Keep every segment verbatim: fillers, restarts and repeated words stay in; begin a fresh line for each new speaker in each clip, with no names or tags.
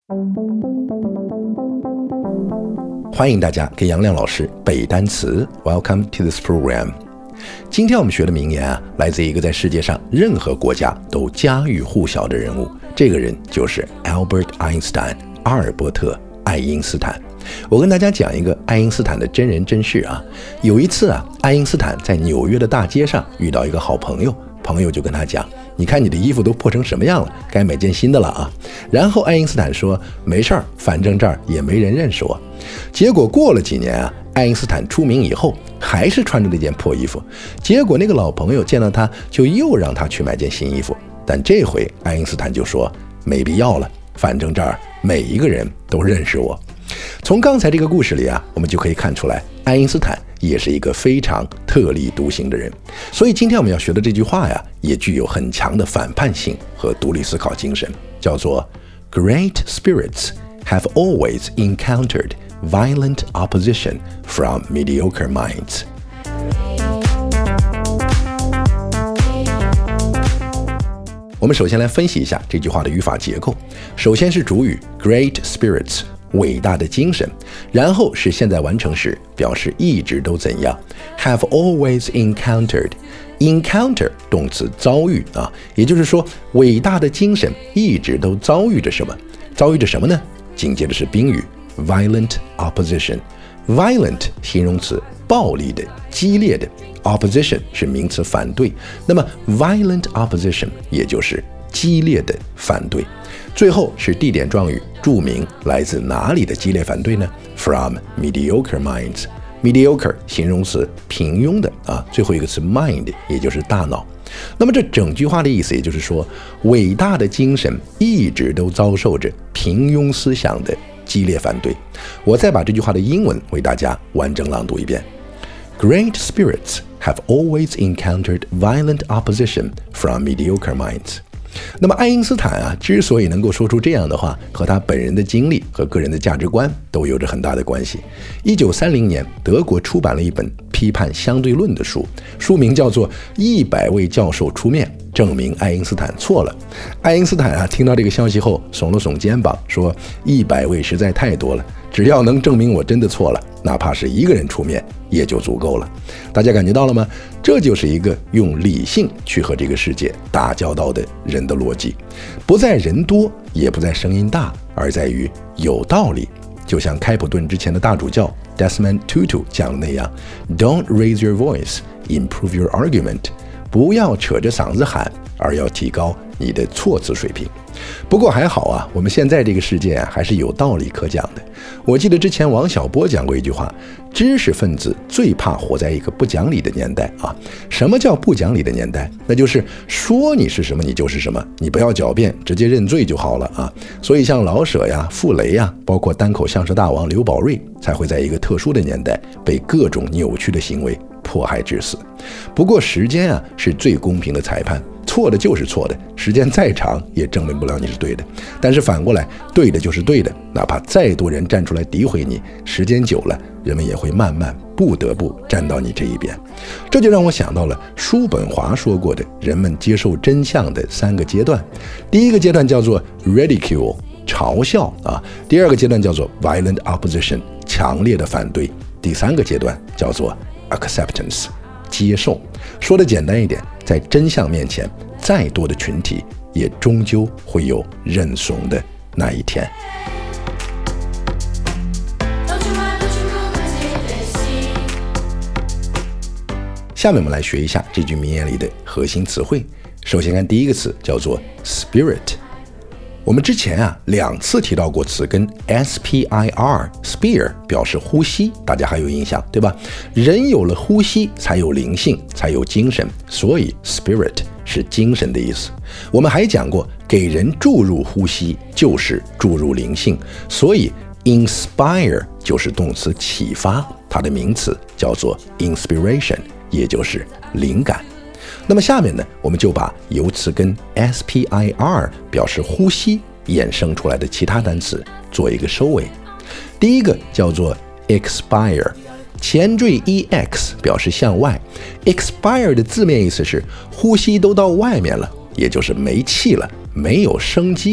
欢迎大家跟杨亮老师背单词 Welcome to this program。 今天我们学的名言啊，来自一个在世界上任何国家都家喻户晓的人物，这个人就是 Albert Einstein 阿尔伯特爱因斯坦。我跟大家讲一个爱因斯坦的真人真事啊。有一次啊，爱因斯坦在纽约的大街上遇到一个好朋友，朋友就跟他讲，你看你的衣服都破成什么样了，该买件新的了啊。然后爱因斯坦说，没事儿，反正这儿也没人认识我。结果过了几年啊，爱因斯坦出名以后还是穿着那件破衣服，结果那个老朋友见到他就又让他去买件新衣服，但这回爱因斯坦就说没必要了，反正这儿每一个人都认识我。从刚才这个故事里啊，我们就可以看出来，爱因斯坦也是一个非常特立独行的人。所以今天我们要学的这句话呀，也具有很强的反叛性和独立思考精神，叫做 Great spirits have always encountered violent opposition from mediocre minds。 我们首先来分析一下这句话的语法结构。首先是主语 Great spirits，伟大的精神，然后是现在完成时，表示一直都怎样 have always encountered encounter 动词遭遇啊，也就是说伟大的精神一直都遭遇着什么，遭遇着什么呢？紧接着是宾语 violent opposition。 violent 形容词，暴力的，激烈的， opposition 是名词，反对。那么 violent opposition 也就是激烈的反对。最后是地点状语，注明来自哪里的激烈反对呢？ From mediocre minds。 mediocre 形容词，平庸的啊，最后一个词 mind 也就是大脑。那么这整句话的意思也就是说，伟大的精神一直都遭受着平庸思想的激烈反对。我再把这句话的英文为大家完整朗读一遍。 Great spirits have always encountered violent opposition from mediocre minds。那么爱因斯坦啊，之所以能够说出这样的话，和他本人的经历和个人的价值观都有着很大的关系。一九三零年，德国出版了一本批判相对论的书，书名叫做《一百位教授出面证明爱因斯坦错了》。爱因斯坦啊，听到这个消息后耸了耸肩膀，说一百位实在太多了，只要能证明我真的错了，哪怕是一个人出面也就足够了。大家感觉到了吗？这就是一个用理性去和这个世界打交道的人的逻辑，不在人多，也不在声音大，而在于有道理。就像开普敦之前的大主教 Desmond Tutu 讲的那样， Don't raise your voice, improve your argument。 不要扯着嗓子喊，而要提高你的措辞水平。不过还好啊，我们现在这个世界啊，还是有道理可讲的。我记得之前王小波讲过一句话，知识分子最怕活在一个不讲理的年代啊。什么叫不讲理的年代？那就是说你是什么你就是什么，你不要狡辩，直接认罪就好了啊。所以像老舍呀、傅雷呀，包括单口相声大王刘宝瑞，才会在一个特殊的年代被各种扭曲的行为迫害致死。不过时间啊，是最公平的裁判，错的就是错的，时间再长也证明不了你是对的。但是反过来，对的就是对的，哪怕再多人站出来诋毁你，时间久了，人们也会慢慢不得不站到你这一边。这就让我想到了叔本华说过的人们接受真相的三个阶段。第一个阶段叫做 ridicule 嘲笑啊，第二个阶段叫做 violent opposition 强烈的反对，第三个阶段叫做 acceptance 接受。说的简单一点，在真相面前，再多的群体也终究会有认怂的那一天。下面我们来学一下这句名言里的核心词汇。首先看第一个词，叫做 spirit。我们之前啊两次提到过词根 S P I R spire 表示呼吸，大家还有印象对吧？人有了呼吸才有灵性，才有精神，所以 spirit 是精神的意思。我们还讲过，给人注入呼吸就是注入灵性，所以 inspire 就是动词启发，它的名词叫做 inspiration， 也就是灵感。那么下面呢，我们就把由词根 S P I R 表示呼吸衍生出来的其他单词做一个收尾。第一个叫做 expire， 前缀 ex 表示向外， expire 的字面意思是呼吸都到外面了，也就是没气了，没有生机了，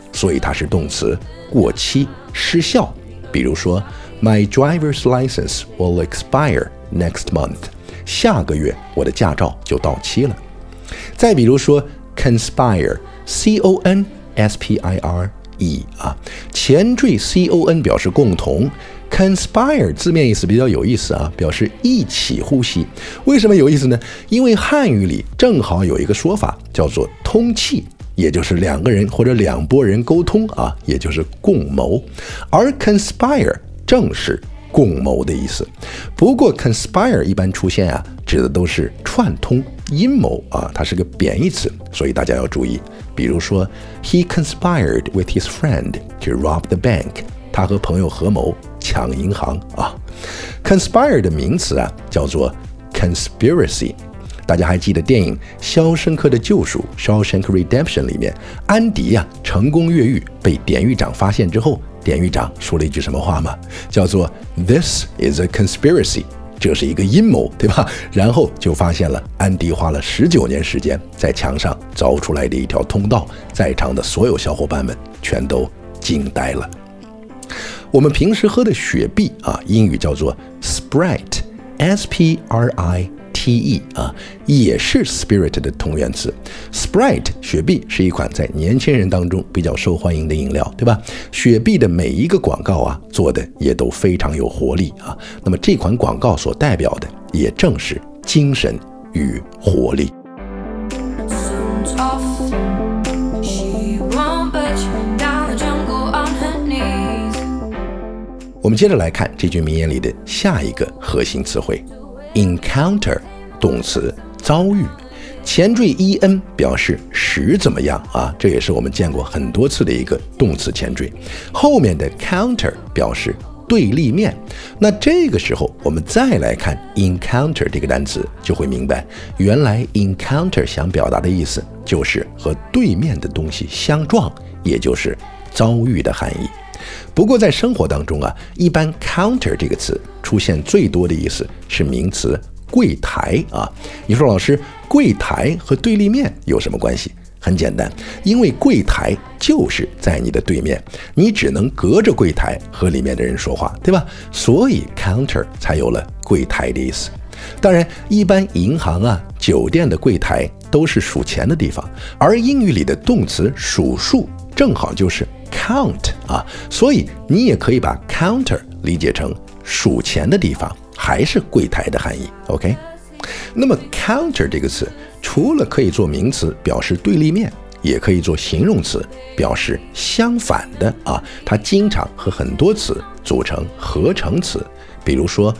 所以它是动词，过期、失效。比如说 My driver's license will expire next month. 下个月我的驾照就到期了。再比如说 conspire, C O N S P I R E 啊，前缀 C O N 表示共同。Conspire 字面意思比较有意思啊，表示一起呼吸。为什么有意思呢？因为汉语里正好有一个说法叫做通气，也就是两个人或者两拨人沟通啊，也就是共谋。而 conspire 正是共谋的意思。不过 conspire 一般出现啊，指的都是串通、阴谋啊，它是个贬义词，所以大家要注意。比如说 He conspired with his friend to rob the bank. 他和朋友合谋抢银行啊。Conspire 的名词啊叫做 conspiracy。大家还记得电影《肖申克的救赎》（Shawshank Redemption） 里面，安迪啊成功越狱，被典狱长发现之后，典狱长说了一句什么话吗？叫做 This is a conspiracy。这是一个阴谋，对吧？然后就发现了安迪花了十九年时间在墙上凿出来的一条通道，在场的所有小伙伴们全都惊呆了。我们平时喝的雪碧啊，英语叫做 Sprite, S P R I T E 啊，也是 spirit 的同源词。Sprite 雪碧是一款在年轻人当中比较受欢迎的饮料，对吧？雪碧的每一个广告啊，做的也都非常有活力啊。那么这款广告所代表的，也正是精神与活力。我们接着来看这句名言里的下一个核心词汇 encounter， 动词，遭遇，前缀 en 表示使怎么样啊，这也是我们见过很多次的一个动词前缀，后面的 counter 表示对立面。那这个时候我们再来看 encounter 这个单词，就会明白原来 encounter 想表达的意思就是和对面的东西相撞，也就是遭遇的含义。不过在生活当中啊，一般 counter 这个词出现最多的意思是名词柜台啊。你说老师，柜台和对立面有什么关系？很简单，因为柜台就是在你的对面，你只能隔着柜台和里面的人说话，对吧？所以 counter 才有了柜台的意思。当然，一般银行啊、酒店的柜台都是数钱的地方，而英语里的动词数数正好就是 count 啊，所以你也可以把 counter 理解成数钱的地方，还是柜台的含义。OK， 那么 counter 这个词除了可以做名词表示对立面，也可以做形容词表示相反的啊。它经常和很多词组成合成词，比如说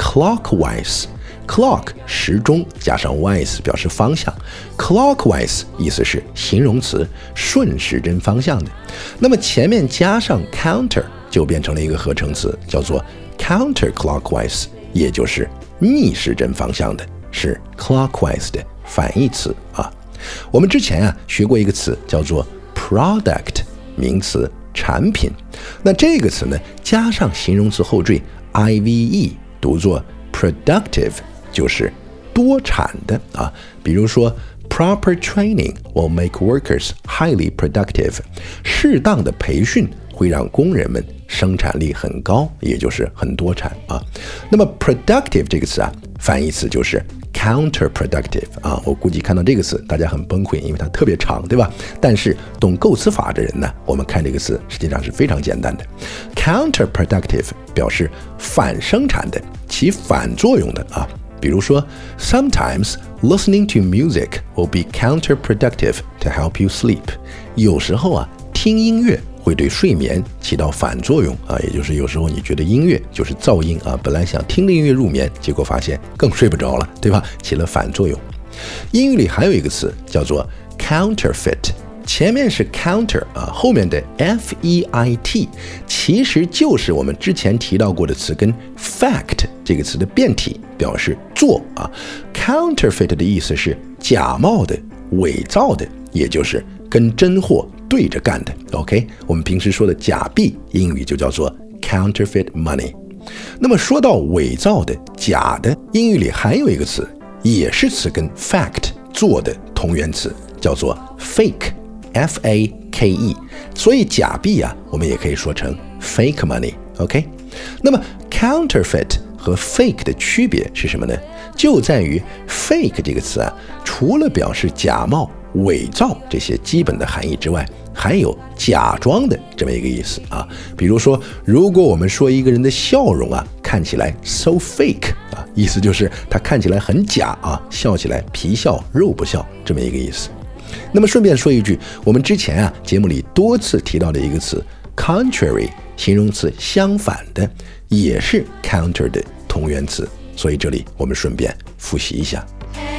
clockwise。Clock 时钟加上 wise 表示方向 ，clockwise 意思是形容词，顺时针方向的。那么前面加上 counter 就变成了一个合成词，叫做 counterclockwise， 也就是逆时针方向的，是 clockwise 的反义词啊。我们之前啊学过一个词叫做 product， 名词，产品。那这个词呢加上形容词后缀 ive 读作 productive，就是多产的啊，比如说 proper training will make workers highly productive， 适当的培训会让工人们生产力很高，也就是很多产啊。那么 productive 这个词啊，反义词就是 counterproductive 啊。我估计看到这个词大家很崩溃，因为它特别长，对吧？但是懂构词法的人呢，我们看这个词实际上是非常简单的。counterproductive 表示反生产的，起反作用的啊。比如说 Sometimes listening to music will be counterproductive to help you sleep。 有时候啊，听音乐会对睡眠起到反作用啊，也就是有时候你觉得音乐就是噪音啊，本来想听着音乐入眠，结果发现更睡不着了，对吧？起了反作用。英语里还有一个词叫做 counterfeit， 前面是 counter 啊，后面的 F E I T 其实就是我们之前提到过的词根 fact 这个词的变体，表示做啊。counterfeit 的意思是假冒的、伪造的，也就是跟真货对着干的。 OK， 我们平时说的假币英语就叫做 counterfeit money。 那么说到伪造的、假的，英语里还有一个词也是词根 fact 做的同源词，叫做 fake， F A K E， 所以假币啊，我们也可以说成 fake money。OK， 那么 counterfeit 和 fake 的区别是什么呢？就在于 fake 这个词啊，除了表示假冒、伪造这些基本的含义之外，还有假装的这么一个意思啊。比如说，如果我们说一个人的笑容啊，看起来 so fake 啊，意思就是他看起来很假啊，笑起来皮笑肉不笑这么一个意思。那么顺便说一句，我们之前啊节目里多次提到的一个词 contrary， 形容词相反的，也是 counter 的同源词，所以这里我们顺便复习一下。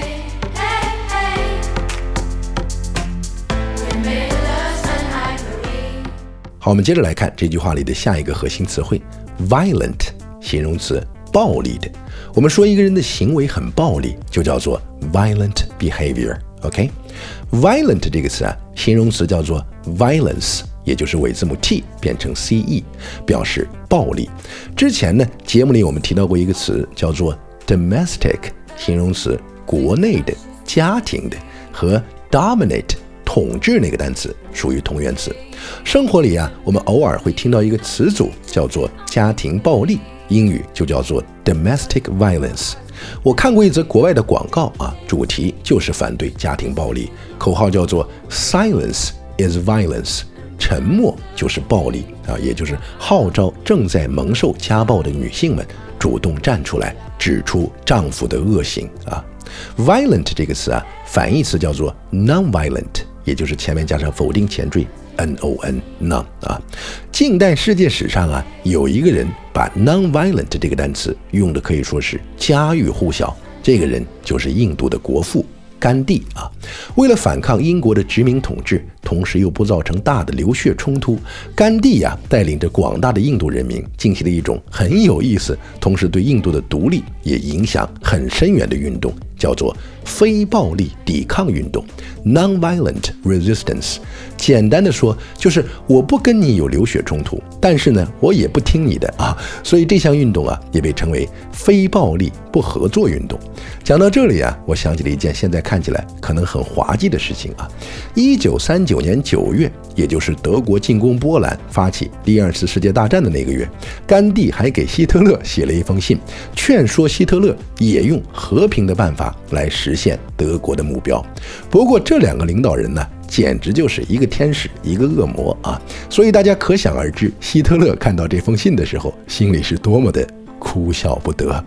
好，我们接着来看这句话里的下一个核心词汇 violent， 形容词暴力的。我们说一个人的行为很暴力，就叫做 violent behavior。OK， violent 这个词啊，形容词叫做 violence， 也就是尾字母 T 变成 C E， 表示暴力。之前呢，节目里我们提到过一个词叫做 domestic， 形容词国内的、家庭的，和 dominate 统治那个单词属于同源词。生活里啊，我们偶尔会听到一个词组叫做家庭暴力，英语就叫做 domestic violence。我看过一则国外的广告啊，主题就是反对家庭暴力，口号叫做 Silence is violence， 沉默就是暴力啊，也就是号召正在蒙受家暴的女性们主动站出来，指出丈夫的恶行啊。Violent 这个词啊，反义词叫做 non-violent， 也就是前面加上否定前缀 N O N non 啊。近代世界史上啊，有一个人把 non-violent 这个单词用的可以说是家喻户晓，这个人就是印度的国父甘地啊。为了反抗英国的殖民统治，同时又不造成大的流血冲突，甘地啊带领着广大的印度人民进行了一种很有意思，同时对印度的独立也影响很深远的运动，叫做非暴力抵抗运动 non-violent resistance。 简单的说，就是我不跟你有流血冲突，但是呢我也不听你的啊，所以这项运动啊也被称为非暴力不合作运动。讲到这里啊，我想起了一件现在看起来可能很滑稽的事情啊。一九三九年九月，也就是德国进攻波兰发起第二次世界大战的那个月，甘地还给希特勒写了一封信，劝说希特勒也用和平的办法来实现德国的目标。不过这两个领导人呢，简直就是一个天使一个恶魔啊！所以大家可想而知，希特勒看到这封信的时候，心里是多么的哭笑不得。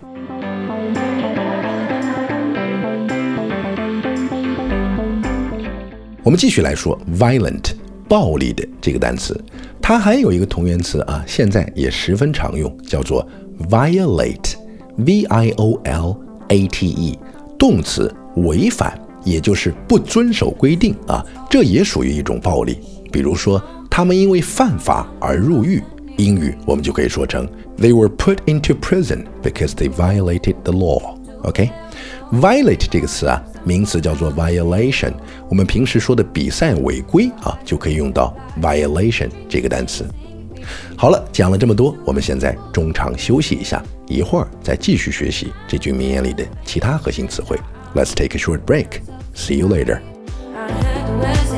我们继续来说 violent 暴力的这个单词，它还有一个同源词啊，现在也十分常用，叫做 violate V I O L A T E， 动词违反，也就是不遵守规定啊，这也属于一种暴力。比如说他们因为犯法而入狱，英语我们就可以说成 They were put into prison because they violated the law。OK， violate 这个词啊，名词叫做 violation， 我们平时说的比赛违规啊，就可以用到 violation 这个单词。好了，讲了这么多，我们现在中场休息一下，一会儿再继续学习这句名言里的其他核心词汇。Let's take a short break. See you later.